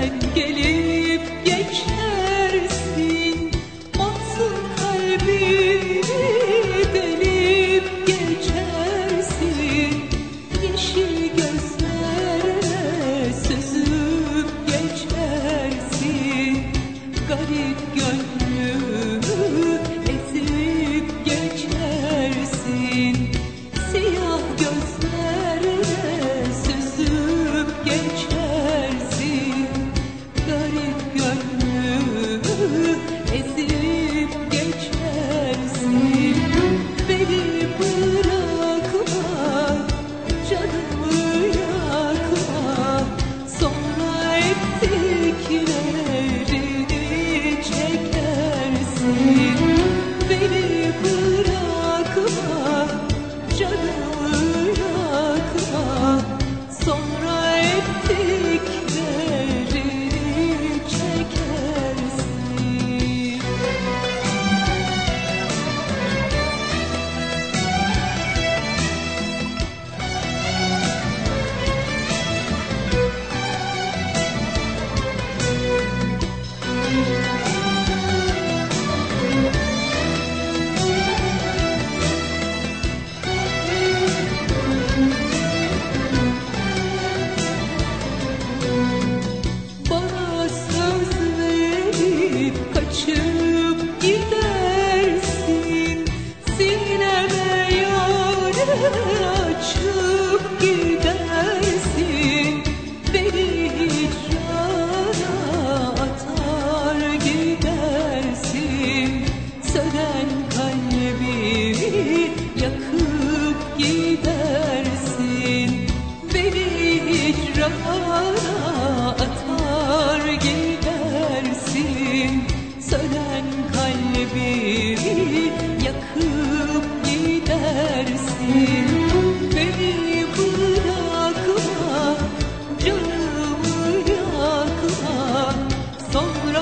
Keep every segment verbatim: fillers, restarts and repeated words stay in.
sen gelip geçersin, masum kalbimi delip geçersin. Yeşil gözlerle süzüp geçersin, garip gönlümü ezip geçersin. Siyah gözlerle süzüp geçersin, garip gönlümü ezip geçersin. Beni bırakma, canımı yakma, sonra ettiklerini çekersin. Beni bırakma, canımı yakma, sonra ettiklerini çekersin. Bana söz verip kaçıp gidersin, sineme yâre açıp gidersin. Beni hicrana atar gidersin, sönen kalbimi yakıp gidersin. Beni hicrana atar gidersin, sönen kalbimi yakıp gidersin. Beni bırakma, canımı yakma, sonra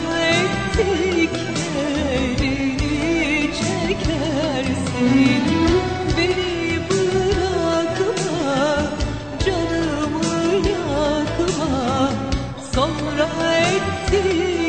ettiklerini çekersin. Beni bırakma, canımı yakma, sonra ettiklerini